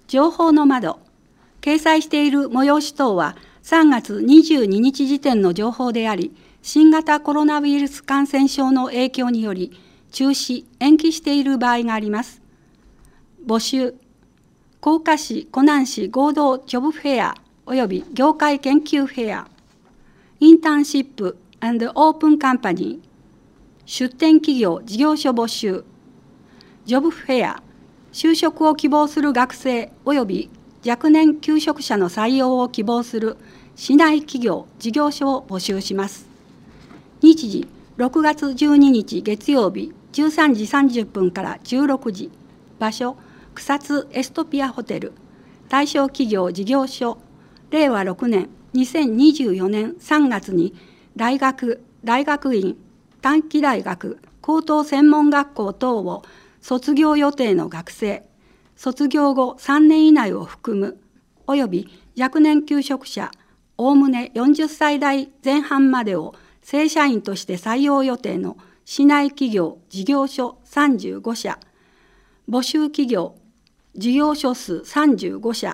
情報の窓。掲載している催し等は3月22日時点の情報であり、新型コロナウイルス感染症の影響により中止・延期している場合があります。募集。甲賀市・湖南市合同ジョブフェア及び業界研究フェア。インターンシップ&オープンカンパニー。出展企業事業所募集。ジョブフェア。就職を希望する学生及び若年求職者の採用を希望する市内企業事業所を募集します。日時6月12日月曜日13時30分から16時。場所草津エストピアホテル。対象企業事業所。令和6年2024年3月に大学・大学院、短期大学、高等専門学校等を卒業予定の学生、卒業後3年以内を含む、および若年求職者、おおむね40歳代前半までを正社員として採用予定の市内企業事業所35社、募集企業事業所数35社、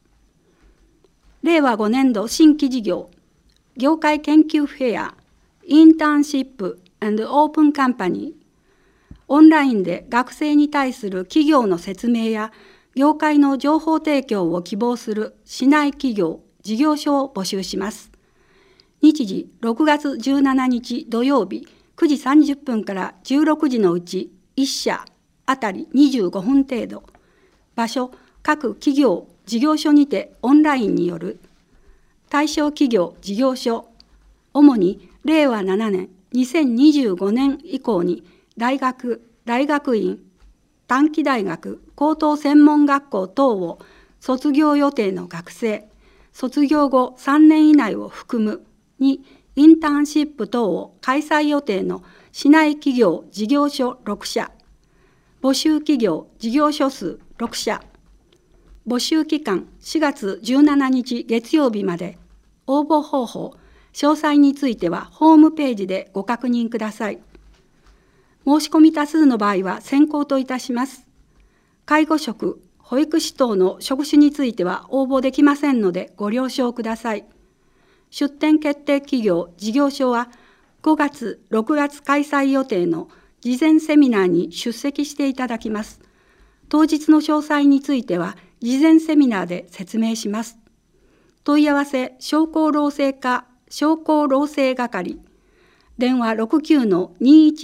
令和5年度新規事業、業界研究フェア、インターンシップ&オープンカンパニー、オンラインで学生に対する企業の説明や業界の情報提供を希望する市内企業事業所を募集します。日時6月17日土曜日9時30分から16時のうち1社あたり25分程度。場所各企業事業所にてオンラインによる。対象企業事業所、主に令和7年2025年以降に大学・大学院、短期大学、高等専門学校等を卒業予定の学生、卒業後3年以内を含むにインターンシップ等を開催予定の市内企業事業所6社、募集企業事業所数6社、募集期間4月17日月曜日まで。応募方法、詳細についてはホームページでご確認ください。申し込み多数の場合は先行といたします。介護職、保育士等の職種については応募できませんのでご了承ください。出展決定企業事業所は5月、6月開催予定の事前セミナーに出席していただきます。当日の詳細については事前セミナーで説明します。問い合わせ商工労政課商工労政係、電話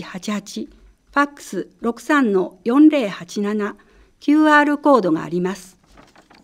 69-2188、ファックス63-4087、QR コードがあります。